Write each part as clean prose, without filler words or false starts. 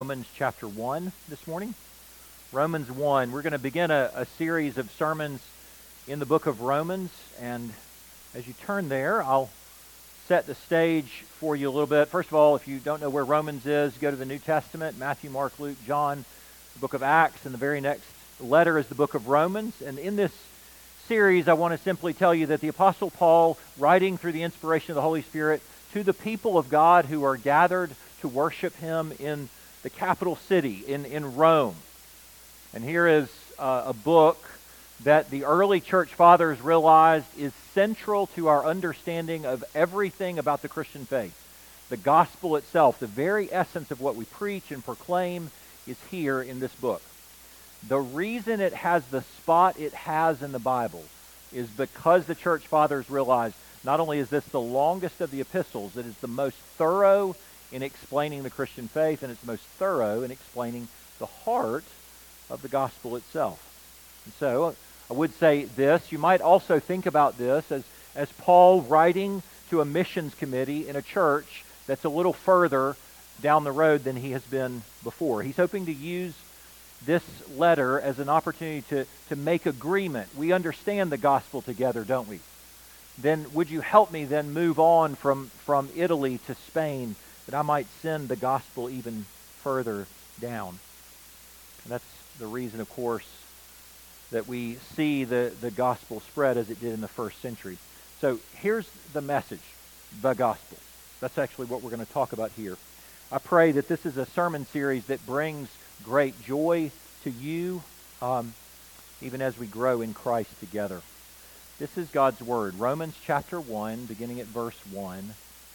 Romans chapter 1 this morning. Romans 1. We're going to begin a series of sermons in the book of Romans. And as you turn there, I'll set the stage for you a little bit. First of all, if you don't know where Romans is, go to the New Testament, Matthew, Mark, Luke, John, the book of Acts, and the very next letter is the book of Romans. And in this series, I want to simply tell you that the Apostle Paul, writing through the inspiration of the Holy Spirit to the people of God who are gathered to worship Him in the capital city, in Rome. And here is a book that the early church fathers realized is central to our understanding of everything about the Christian faith. The gospel itself, the very essence of what we preach and proclaim, is here in this book. The reason it has the spot it has in the Bible is because the church fathers realized not only is this the longest of the epistles, it is the most thorough in explaining the Christian faith, and it's most thorough in explaining the heart of the gospel itself. And so, I would say this, you might also think about this as Paul writing to a missions committee in a church that's a little further down the road than he has been before. He's hoping to use this letter as an opportunity to make agreement. We understand the gospel together, don't we? Then would you help me then move on from Italy to Spain, that I might send the gospel even further down? And that's the reason, of course, that we see the gospel spread as it did in the first century. So here's the message, the gospel. That's actually what we're going to talk about here. I pray that this is a sermon series that brings great joy to you, even as we grow in Christ together. This is God's Word. Romans chapter 1, beginning at verse 1.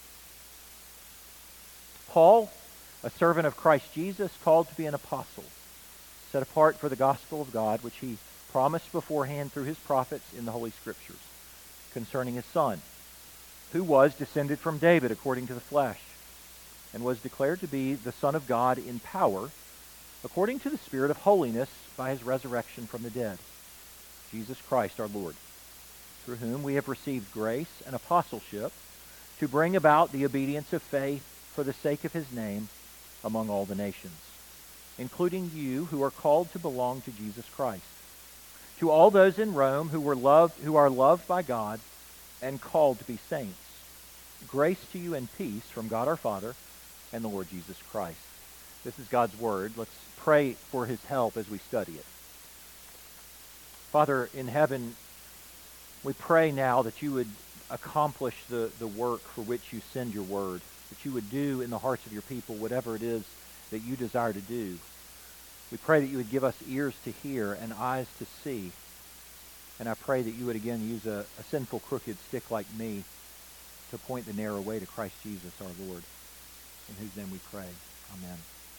Paul, a servant of Christ Jesus, called to be an apostle, set apart for the gospel of God, which he promised beforehand through his prophets in the Holy Scriptures, concerning his Son, who was descended from David according to the flesh, and was declared to be the Son of God in power, according to the Spirit of holiness by his resurrection from the dead, Jesus Christ our Lord, through whom we have received grace and apostleship to bring about the obedience of faith for the sake of his name among all the nations, including you who are called to belong to Jesus Christ. To all those in Rome who are loved by God and called to be saints, grace to you and peace from God our Father and the Lord Jesus Christ. This is God's Word. Let's pray for his help as we study it. Father in heaven, we pray now that you would accomplish the work for which you send your Word, that you would do in the hearts of your people whatever it is that you desire to do. We pray that you would give us ears to hear and eyes to see. And I pray that you would again use a sinful, crooked stick like me to point the narrow way to Christ Jesus our Lord, in whose name we pray. Amen.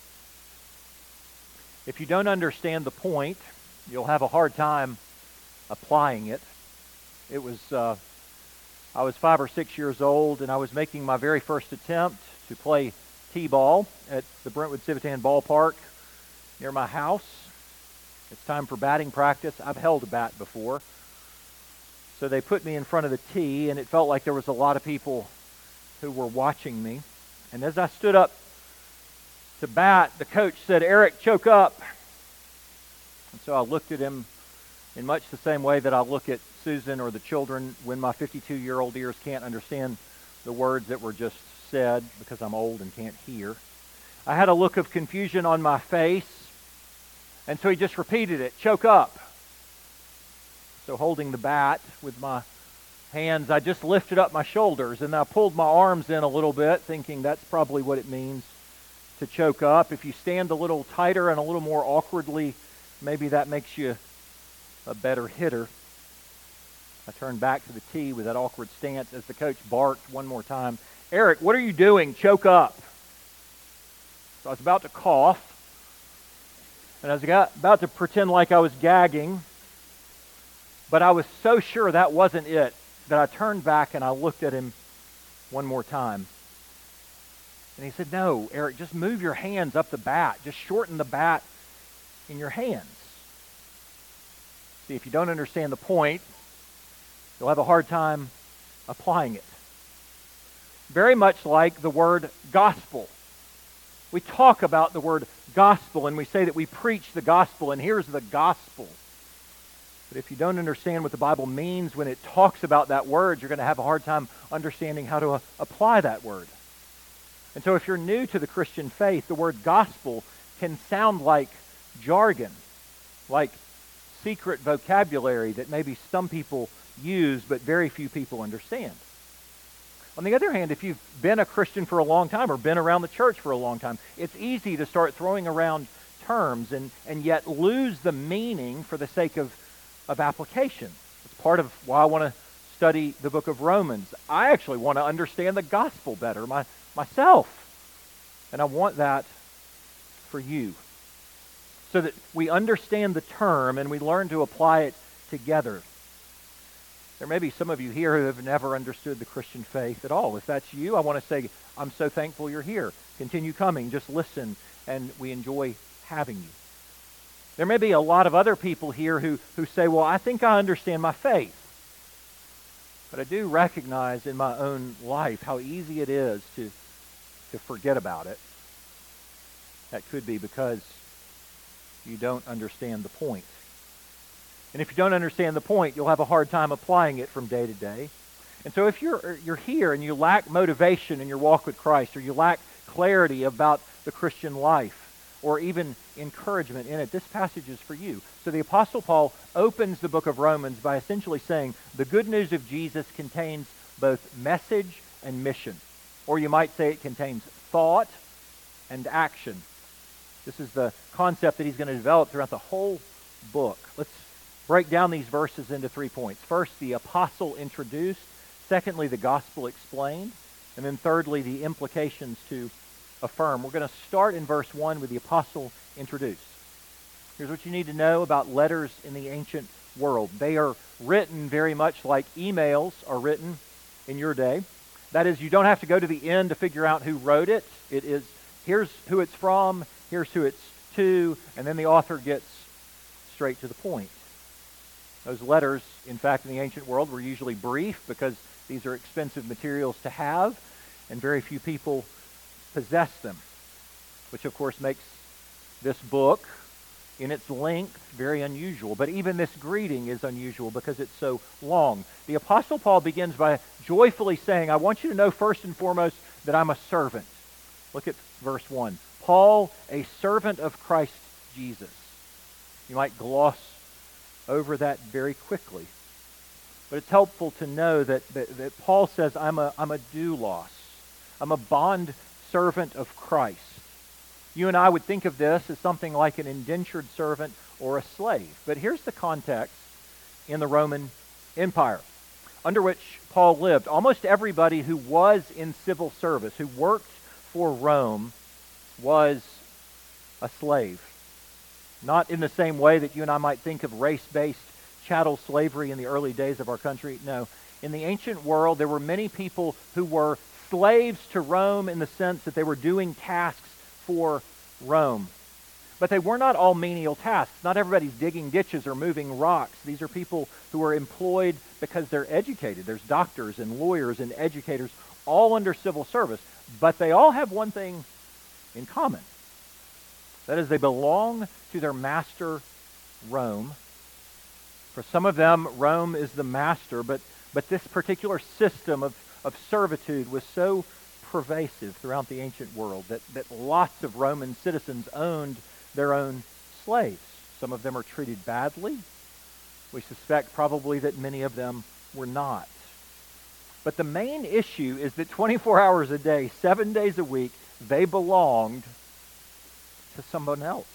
If you don't understand the point, you'll have a hard time applying it. I was 5 or 6 years old, and I was making my very first attempt to play t-ball at the Brentwood Civitan ballpark near my house. It's time for batting practice. I've held a bat before. So they put me in front of the tee, and it felt like there was a lot of people who were watching me. And as I stood up to bat, the coach said, "Eric, choke up." And so I looked at him in much the same way that I look at Susan or the children when my 52-year-old ears can't understand the words that were just said because I'm old and can't hear. I had a look of confusion on my face, and so he just repeated it, "Choke up." So holding the bat with my hands, I just lifted up my shoulders, and I pulled my arms in a little bit, thinking that's probably what it means to choke up. If you stand a little tighter and a little more awkwardly, maybe that makes you a better hitter. I turned back to the tee with that awkward stance as the coach barked one more time, "Eric, what are you doing? Choke up." So I was about to cough, and I was about to pretend like I was gagging, but I was so sure that wasn't it that I turned back and I looked at him one more time. And he said, "No, Eric, just move your hands up the bat. Just shorten the bat in your hands." See, if you don't understand the point, you'll have a hard time applying it. Very much like the word gospel. We talk about the word gospel, and we say that we preach the gospel, and here's the gospel. But if you don't understand what the Bible means when it talks about that word, you're going to have a hard time understanding how to apply that word. And so if you're new to the Christian faith, the word gospel can sound like jargon, like secret vocabulary that maybe some people use but very few people understand. On the other hand, if you've been a Christian for a long time or been around the church for a long time, it's easy to start throwing around terms and yet lose the meaning for the sake of application. It's part of why I want to study the book of Romans. I actually want to understand the gospel better myself. And I want that for you. So that we understand the term and we learn to apply it together. There may be some of you here who have never understood the Christian faith at all. If that's you, I want to say, I'm so thankful you're here. Continue coming. Just listen, and we enjoy having you. There may be a lot of other people here who say, well, I think I understand my faith. But I do recognize in my own life how easy it is to forget about it. That could be because you don't understand the point. And if you don't understand the point, you'll have a hard time applying it from day to day. And so if you're here and you lack motivation in your walk with Christ, or you lack clarity about the Christian life, or even encouragement in it, this passage is for you. So the Apostle Paul opens the book of Romans by essentially saying the good news of Jesus contains both message and mission. Or you might say it contains thought and action. This is the concept that he's going to develop throughout the whole book. Let's break down these verses into 3 points. First, the apostle introduced. Secondly, the gospel explained. And then thirdly, the implications to affirm. We're going to start in verse 1 with the apostle introduced. Here's what you need to know about letters in the ancient world. They are written very much like emails are written in your day. That is, you don't have to go to the end to figure out who wrote it. It is, here's who it's from, here's who it's to, and then the author gets straight to the point. Those letters, in fact, in the ancient world were usually brief because these are expensive materials to have, and very few people possess them, which of course makes this book, in its length, very unusual. But even this greeting is unusual because it's so long. The Apostle Paul begins by joyfully saying, I want you to know first and foremost that I'm a servant. Look at verse 1. Paul, a servant of Christ Jesus. You might gloss over that very quickly. But it's helpful to know that Paul says, I'm a doulos. I'm a bond servant of Christ. You and I would think of this as something like an indentured servant or a slave. But here's the context in the Roman Empire under which Paul lived. Almost everybody who was in civil service, who worked for Rome, was a slave. Not in the same way that you and I might think of race-based chattel slavery in the early days of our country. No. In the ancient world, there were many people who were slaves to Rome in the sense that they were doing tasks for Rome. But they were not all menial tasks. Not everybody's digging ditches or moving rocks. These are people who are employed because they're educated. There's doctors and lawyers and educators all under civil service. But they all have one thing in common. That is, they belong to their master, Rome. For some of them, Rome is the master, but this particular system of servitude was so pervasive throughout the ancient world that lots of Roman citizens owned their own slaves. Some of them are treated badly. We suspect probably that many of them were not. But the main issue is that 24 hours a day, 7 days a week, they belonged to someone else,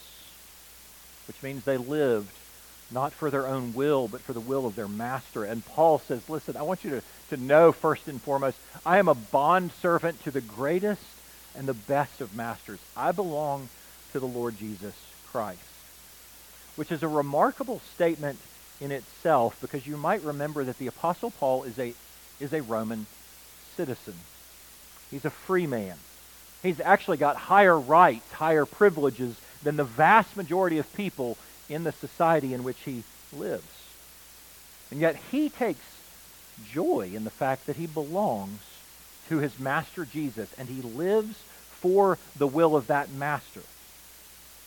which means they lived not for their own will, but for the will of their master. And Paul says, listen, I want you to know first and foremost, I am a bondservant to the greatest and the best of masters. I belong to the Lord Jesus Christ, which is a remarkable statement in itself, because you might remember that the Apostle Paul is a Roman citizen. He's a free man. He's actually got higher rights, higher privileges than the vast majority of people in the society in which he lives. And yet he takes joy in the fact that he belongs to his master Jesus, and he lives for the will of that master.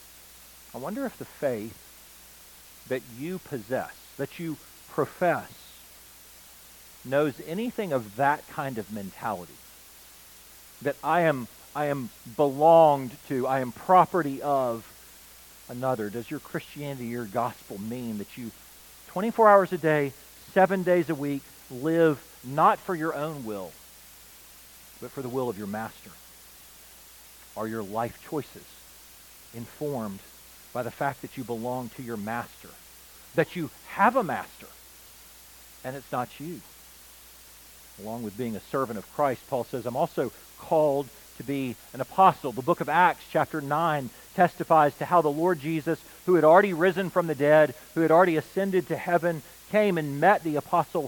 I wonder if the faith that you possess, that you profess, knows anything of that kind of mentality. That I am belonged to, I am property of another. Does your Christianity, your gospel mean that you 24 hours a day, 7 days a week, live not for your own will, but for the will of your master? Are your life choices informed by the fact that you belong to your master, that you have a master, and it's not you? Along with being a servant of Christ, Paul says, I'm also called to be an apostle. The book of Acts, chapter 9, testifies to how the Lord Jesus, who had already risen from the dead, who had already ascended to heaven, came and met the apostle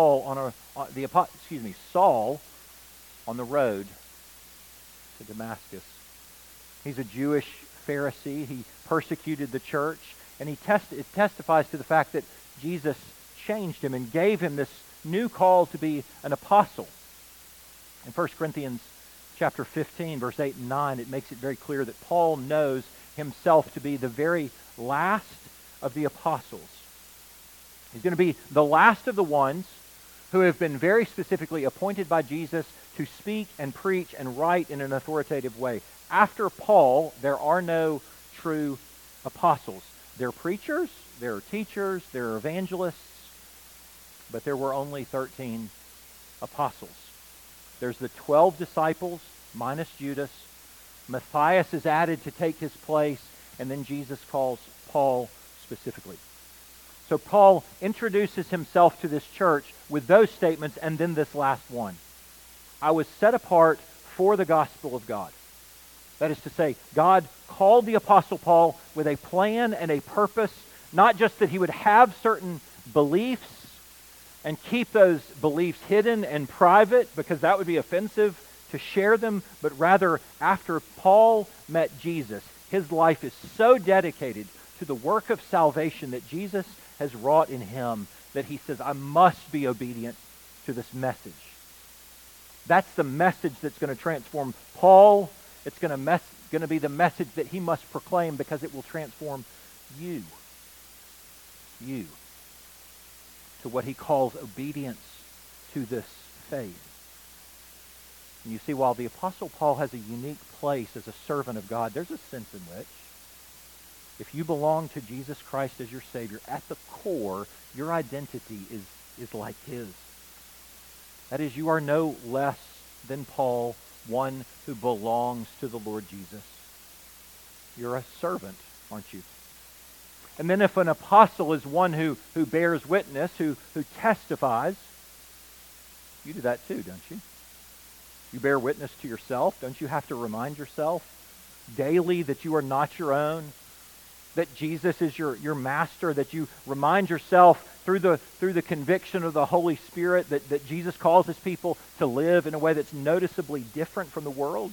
Saul on the road to Damascus. He's a Jewish Pharisee. He persecuted the church, and it testifies to the fact that Jesus changed him and gave him this new call to be an apostle. In 1 Corinthians chapter 15, verse 8 and 9, it makes it very clear that Paul knows himself to be the very last of the apostles. He's going to be the last of the ones who have been very specifically appointed by Jesus to speak and preach and write in an authoritative way. After Paul, there are no true apostles. They're preachers, they're teachers, they're evangelists, but there were only 13 apostles. There's the 12 disciples minus Judas. Matthias is added to take his place, and then Jesus calls Paul specifically. So Paul introduces himself to this church with those statements and then this last one. I was set apart for the gospel of God. That is to say, God called the Apostle Paul with a plan and a purpose, not just that he would have certain beliefs and keep those beliefs hidden and private because that would be offensive to share them, but rather after Paul met Jesus, his life is so dedicated to the work of salvation that Jesus has wrought in him that he says, I must be obedient to this message. That's the message that's going to transform Paul. It's going to be the message that he must proclaim because it will transform you. You. To what he calls obedience to this faith. And you see, while the Apostle Paul has a unique place as a servant of God, there's a sense in which, if you belong to Jesus Christ as your Savior, at the core, your identity is like his. That is, you are no less than Paul, one who belongs to the Lord Jesus. You're a servant, aren't you? And then if an apostle is one who bears witness, who testifies, you do that too, don't you? You bear witness to yourself. Don't you have to remind yourself daily that you are not your own, that Jesus is your master, that you remind yourself through the conviction of the Holy Spirit that Jesus calls his people to live in a way that's noticeably different from the world?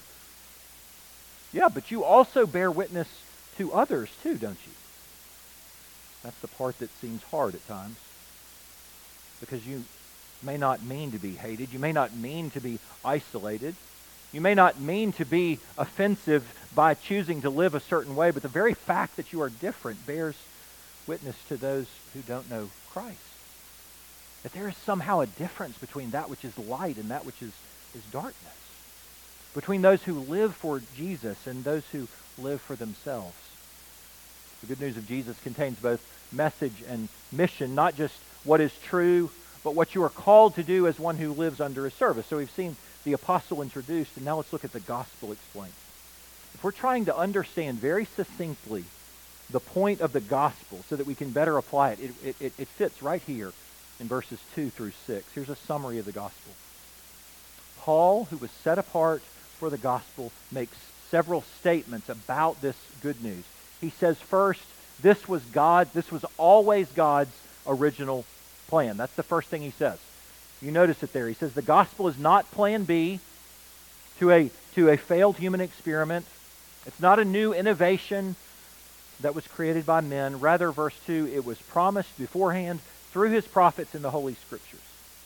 Yeah, but you also bear witness to others too, don't you? That's the part that seems hard at times. Because you may not mean to be hated. You may not mean to be isolated. You may not mean to be offensive by choosing to live a certain way, but the very fact that you are different bears witness to those who don't know Christ. That there is somehow a difference between that which is light and that which is darkness. Between those who live for Jesus and those who live for themselves. The good news of Jesus contains both message and mission, not just what is true, but what you are called to do as one who lives under his service. So we've seen the apostle introduced, and now let's look at the gospel explained. If we're trying to understand very succinctly the point of the gospel so that we can better apply it, it fits right here in verses 2 through 6. Here's a summary of the gospel. Paul, who was set apart for the gospel, makes several statements about this good news. He says first, this was always God's original plan. That's the first thing he says. You notice it there. He says the gospel is not plan B to a failed human experiment. It's not a new innovation that was created by men. Rather, verse 2, it was promised beforehand through his prophets in the Holy Scriptures.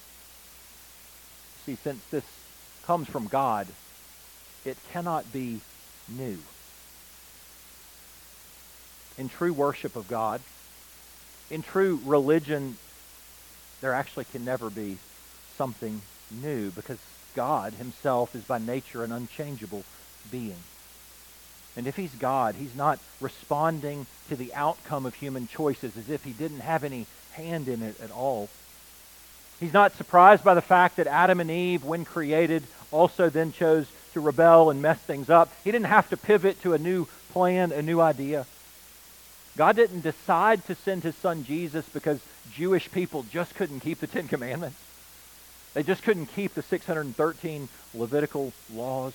See, since this comes from God, it cannot be new. in true worship of God, in true religion, there actually can never be something new because God himself is by nature an unchangeable being. And if he's God, he's not responding to the outcome of human choices as if he didn't have any hand in it at all. He's not surprised by the fact that Adam and Eve, when created, also then chose to rebel and mess things up. He didn't have to pivot to a new plan, a new idea. God didn't decide to send his son Jesus because Jewish people just couldn't keep the Ten Commandments. They just couldn't keep the 613 Levitical laws.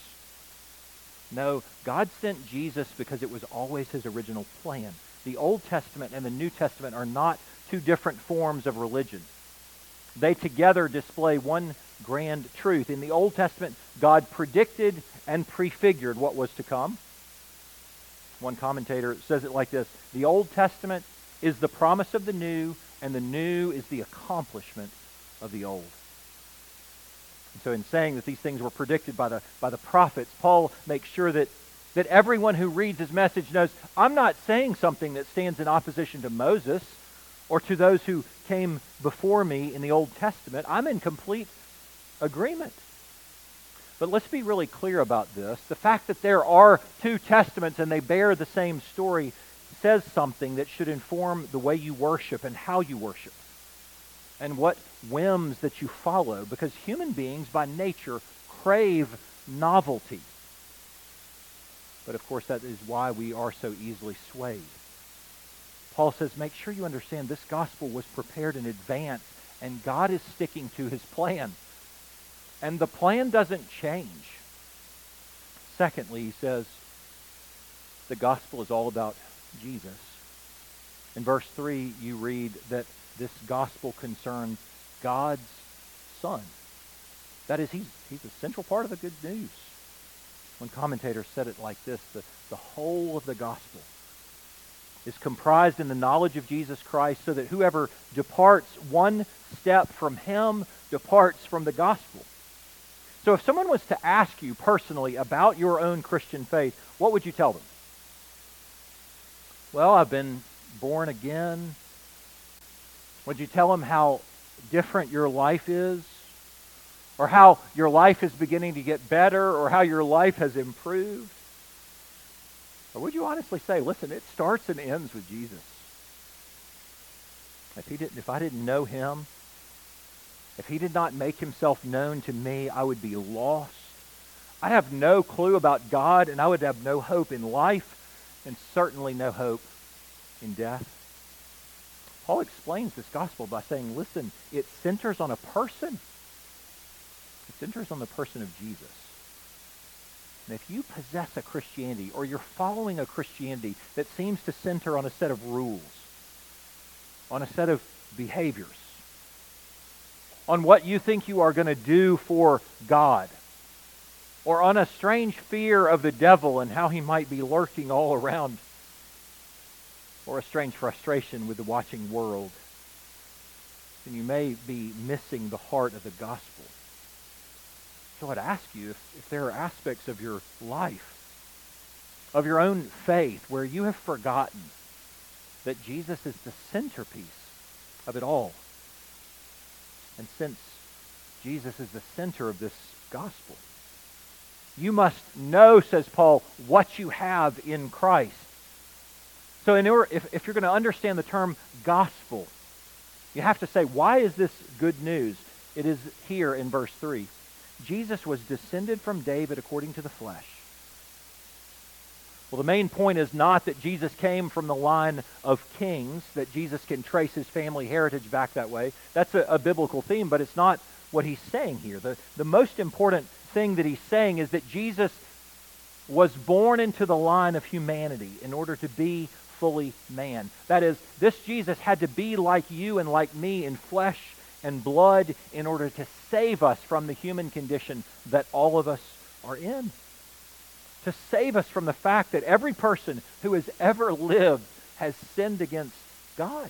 No, God sent Jesus because it was always his original plan. The Old Testament and the New Testament are not two different forms of religion. They together display one grand truth. In the Old Testament, God predicted and prefigured what was to come. One commentator says it like this: the Old Testament is the promise of the New, and the New is the accomplishment of the Old. And so in saying that these things were predicted by the prophets, Paul makes sure that everyone who reads his message knows, I'm not saying something that stands in opposition to Moses or to those who came before me in the Old Testament. I'm in complete agreement. But let's be really clear about this. The fact that there are two testaments and they bear the same story says something that should inform the way you worship and how you worship and what whims that you follow, because human beings by nature crave novelty. But of course that is why we are so easily swayed. Paul says, make sure you understand this gospel was prepared in advance and God is sticking to his plan. And the plan doesn't change. Secondly, he says, the gospel is all about Jesus. In verse 3, you read that this gospel concerns God's Son. That is, he's a central part of the good news. One commentator said it like this: the whole of the gospel is comprised in the knowledge of Jesus Christ, so that whoever departs one step from him departs from the gospel. So if someone was to ask you personally about your own Christian faith, what would you tell them? Well, I've been born again. Would you tell them how different your life is? Or how your life is beginning to get better? Or how your life has improved? Or would you honestly say, listen, it starts and ends with Jesus. If I didn't know him, if he did not make himself known to me, I would be lost. I'd have no clue about God, and I would have no hope in life, and certainly no hope in death. Paul explains this gospel by saying, listen, it centers on a person. It centers on the person of Jesus. And if you possess a Christianity, or you're following a Christianity that seems to center on a set of rules, on a set of behaviors, on what you think you are going to do for God, or on a strange fear of the devil and how he might be lurking all around, or a strange frustration with the watching world, then you may be missing the heart of the gospel. So I'd ask you if there are aspects of your life, of your own faith, where you have forgotten that Jesus is the centerpiece of it all. And since Jesus is the center of this gospel, you must know, says Paul, what you have in Christ. So if you're going to understand the term gospel, you have to say, why is this good news? It is here in verse 3. Jesus was descended from David according to the flesh. Well, the main point is not that Jesus came from the line of kings, that Jesus can trace his family heritage back that way. That's a biblical theme, but it's not what he's saying here. The most important thing that he's saying is that Jesus was born into the line of humanity in order to be fully man. That is, this Jesus had to be like you and like me in flesh and blood in order to save us from the human condition that all of us are in. To save us from the fact that every person who has ever lived has sinned against God.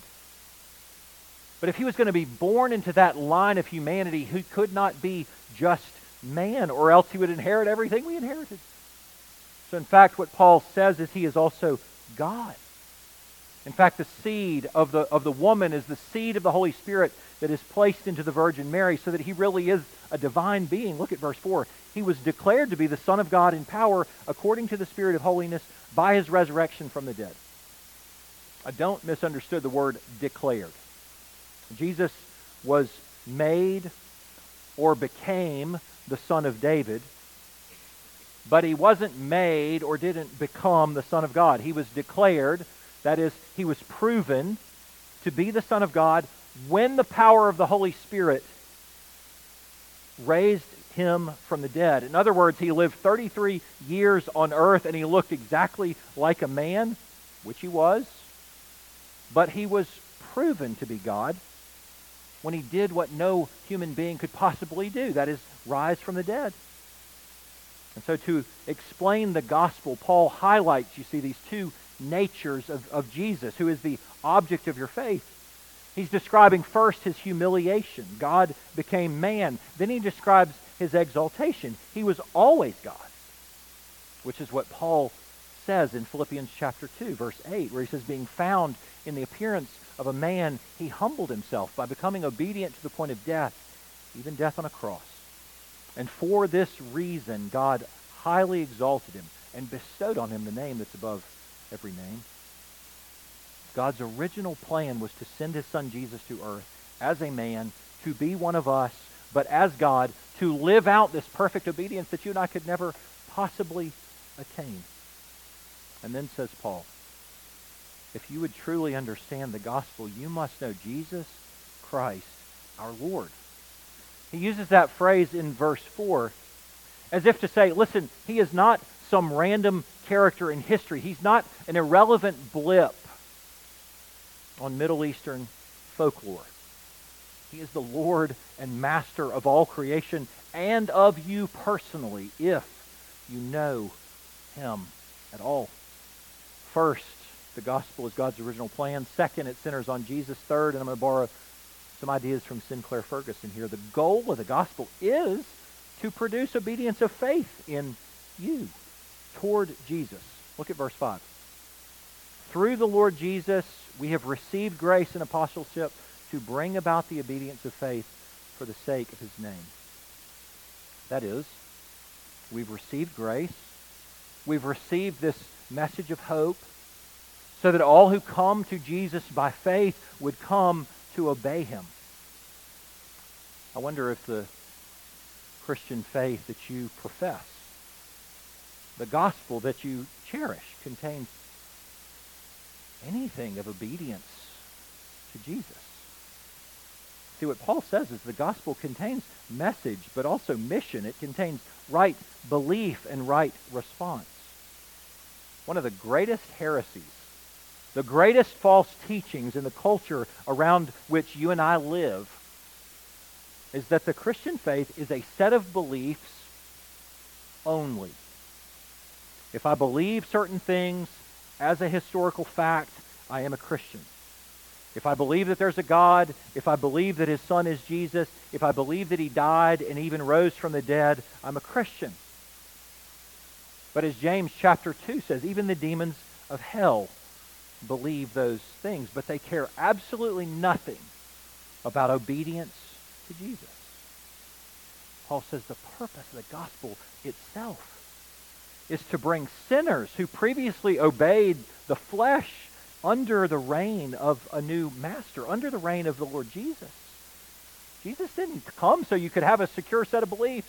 But if he was going to be born into that line of humanity, he could not be just man, or else he would inherit everything we inherited. So in fact, what Paul says is he is also God. In fact, the seed of the woman is the seed of the Holy Spirit that is placed into the Virgin Mary, so that he really is a divine being. Look at verse 4. He was declared to be the Son of God in power according to the Spirit of holiness by his resurrection from the dead. I don't misunderstand the word declared. Jesus was made or became the Son of David, but he wasn't made or didn't become the Son of God. He was declared, that is, he was proven to be the Son of God when the power of the Holy Spirit raised him from the dead. In other words, he lived 33 years on earth and he looked exactly like a man, which he was, but he was proven to be God when he did what no human being could possibly do, that is, rise from the dead. And so to explain the gospel, Paul highlights, you see, these two natures of Jesus, who is the object of your faith. He's describing first his humiliation. God became man. Then he describes his exaltation. He was always God, which is what Paul says in Philippians chapter 2, verse 8, where he says, being found in the appearance of a man, he humbled himself by becoming obedient to the point of death, even death on a cross. And for this reason, God highly exalted him and bestowed on him the name that's above every name. God's original plan was to send his son Jesus to earth as a man, to be one of us, but as God, to live out this perfect obedience that you and I could never possibly attain. And then says Paul, if you would truly understand the gospel, you must know Jesus Christ, our Lord. He uses that phrase in verse 4 as if to say, listen, he is not some random character in history. He's not an irrelevant blip on Middle Eastern folklore. He is the Lord and Master of all creation and of you personally, if you know him at all. First, the gospel is God's original plan. Second, it centers on Jesus. Third, and I'm going to borrow some ideas from Sinclair Ferguson here, the goal of the gospel is to produce obedience of faith in you toward Jesus. Look at verse 5. Through the Lord Jesus, we have received grace and apostleship to bring about the obedience of faith for the sake of his name. That is, we've received grace. We've received this message of hope so that all who come to Jesus by faith would come to obey him. I wonder if the Christian faith that you profess, the gospel that you cherish, contains anything of obedience to Jesus. See, what Paul says is the gospel contains message, but also mission. It contains right belief and right response. One of the greatest heresies, the greatest false teachings in the culture around which you and I live, is that the Christian faith is a set of beliefs only. If I believe certain things as a historical fact, I am a Christian. If I believe that there's a God, if I believe that his son is Jesus, if I believe that he died and even rose from the dead, I'm a Christian. But as James chapter 2 says, even the demons of hell believe those things, but they care absolutely nothing about obedience to Jesus. Paul says the purpose of the gospel itself is to bring sinners who previously obeyed the flesh under the reign of a new master, under the reign of the Lord Jesus. Jesus didn't come so you could have a secure set of beliefs.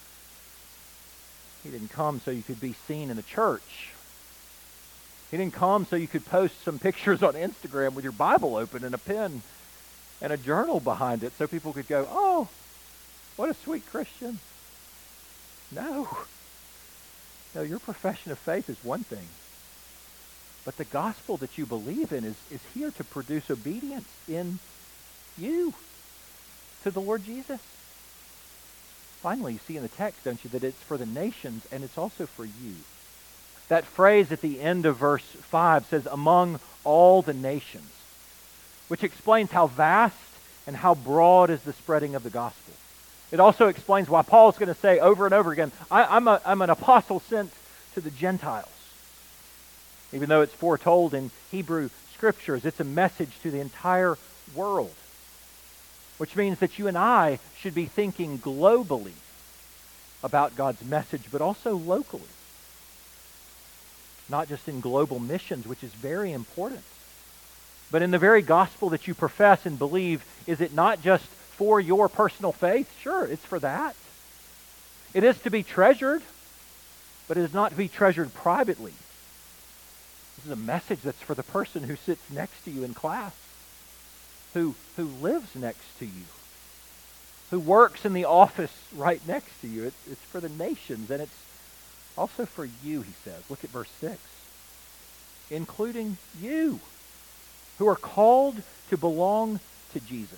He didn't come so you could be seen in the church. He didn't come so you could post some pictures on Instagram with your Bible open and a pen and a journal behind it so people could go, oh, what a sweet Christian. No, your profession of faith is one thing. But the gospel that you believe in is here to produce obedience in you to the Lord Jesus. Finally, you see in the text, don't you, that it's for the nations and it's also for you. That phrase at the end of verse 5 says, among all the nations, which explains how vast and how broad is the spreading of the gospel. It also explains why Paul's going to say over and over again, I'm an apostle sent to the Gentiles. Even though it's foretold in Hebrew Scriptures. It's a message to the entire world, which means that you and I should be thinking globally about God's message, but also locally. Not just in global missions, which is very important, but in the very gospel that you profess and believe. Is it not just for your personal faith? Sure, it's for that. It is to be treasured, but it is not to be treasured privately. This is a message that's for the person who sits next to you in class, who lives next to you, who works in the office right next to you. It's for the nations, and it's also for you, he says. Look at verse 6. Including you, who are called to belong to Jesus.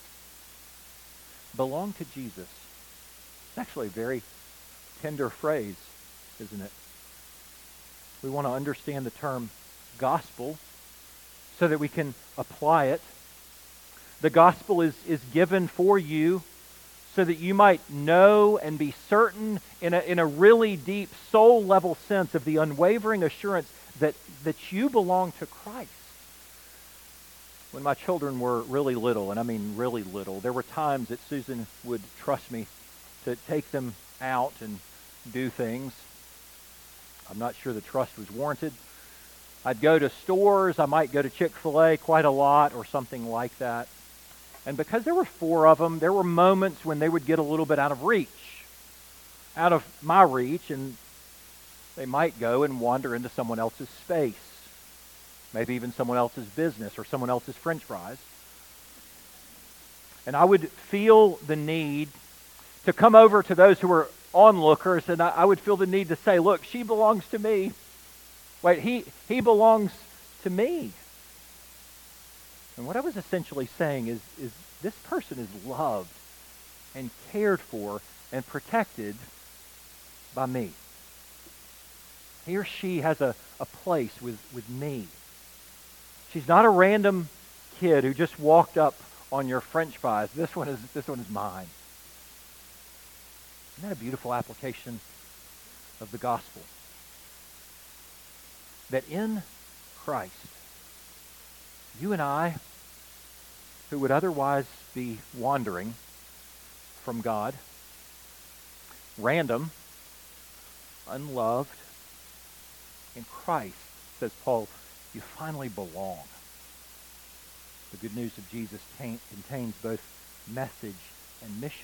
Belong to Jesus. It's actually a very tender phrase, isn't it? We want to understand the term gospel so that we can apply it. The gospel is given for you so that you might know and be certain in a really deep soul-level sense of the unwavering assurance that you belong to Christ. When my children were really little, and I mean really little, there were times that Susan would trust me to take them out and do things. I'm not sure the trust was warranted. I'd go to stores, I might go to Chick-fil-A quite a lot or something like that. And because there were 4 of them, there were moments when they would get a little bit out of my reach, and they might go and wander into someone else's space, maybe even someone else's business or someone else's French fries. And I would feel the need to come over to those who were onlookers, and I would feel the need to say, look, she belongs to me. Wait, he belongs to me. And what I was essentially saying is this person is loved and cared for and protected by me. He or she has a place with me. She's not a random kid who just walked up on your French fries. This one is mine. Isn't that a beautiful application of the gospel? That in Christ, you and I, who would otherwise be wandering from God, random, unloved, in Christ, says Paul, you finally belong. The good news of Jesus contains both message and mission.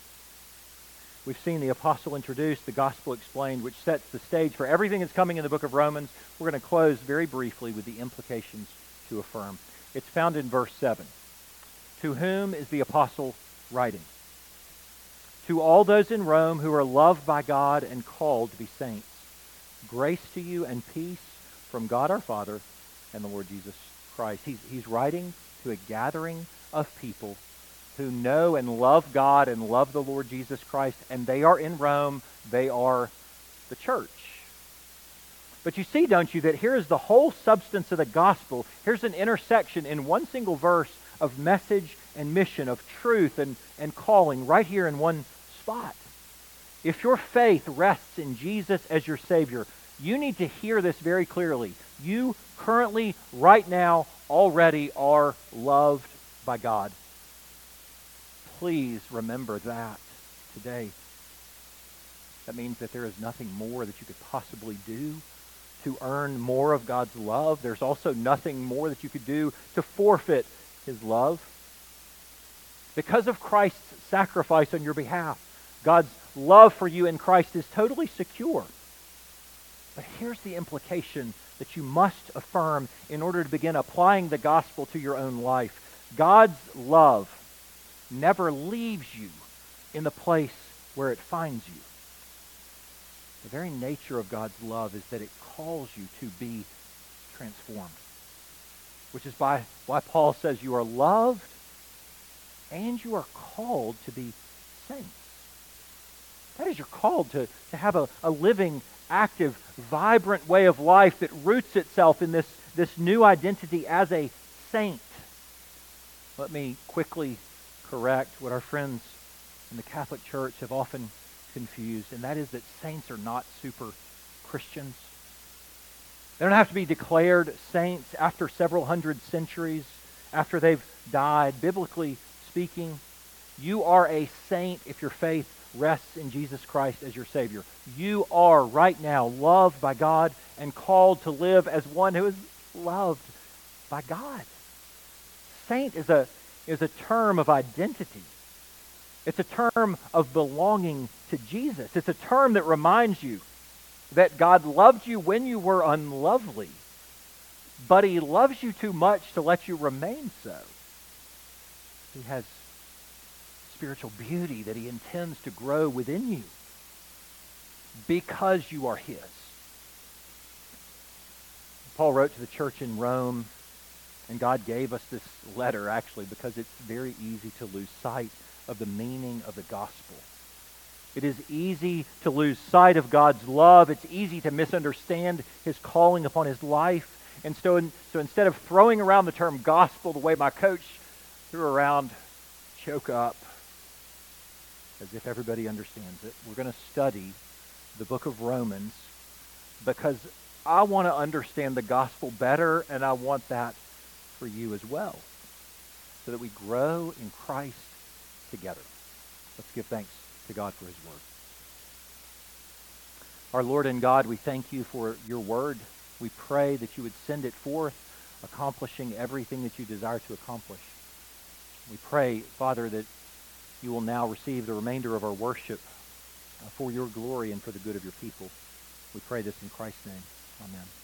We've seen the apostle introduced, the gospel explained, which sets the stage for everything that's coming in the book of Romans. We're going to close very briefly with the implications to affirm. It's found in verse 7. To whom is the apostle writing? To all those in Rome who are loved by God and called to be saints. Grace to you and peace from God our Father and the Lord Jesus Christ. He's writing to a gathering of people who know and love God and love the Lord Jesus Christ, and they are in Rome. They are the church. But you see, don't you, that here is the whole substance of the gospel. Here's an intersection in one single verse of message and mission, of truth and calling, right here in one spot. If your faith rests in Jesus as your Savior, you need to hear this very clearly. You currently, right now, already are loved by God. Please remember that today. That means that there is nothing more that you could possibly do to earn more of God's love. There's also nothing more that you could do to forfeit His love. Because of Christ's sacrifice on your behalf, God's love for you in Christ is totally secure. But here's the implication that you must affirm in order to begin applying the gospel to your own life. God's love never leaves you in the place where it finds you. The very nature of God's love is that it calls you to be transformed. Which is why Paul says you are loved and you are called to be saints. That is, you're called to have a living, active, vibrant way of life that roots itself in this new identity as a saint. Let me quickly correct what our friends in the Catholic Church have often confused, and that is that saints are not super Christians. They don't have to be declared saints after several hundred centuries, after they've died. Biblically speaking, you are a saint if your faith rests in Jesus Christ as your Savior. You are right now loved by God and called to live as one who is loved by God. Saint is a term of identity. It's a term of belonging to Jesus. It's a term that reminds you that God loved you when you were unlovely, but He loves you too much to let you remain so. He has spiritual beauty that He intends to grow within you because you are His. Paul wrote to the church in Rome, and God gave us this letter actually because it's very easy to lose sight of the meaning of the gospel. It is easy to lose sight of God's love. It's easy to misunderstand His calling upon his life. And so instead of throwing around the term gospel the way my coach threw around choke up, as if everybody understands it, we're going to study the book of Romans because I want to understand the gospel better, and I want that for you as well, so that we grow in Christ together. Let's give thanks to God for His word. Our Lord and God, we thank you for your word. We pray that you would send it forth, accomplishing everything that you desire to accomplish. We pray, Father, that you will now receive the remainder of our worship for your glory and for the good of your people. We pray this in Christ's name. Amen.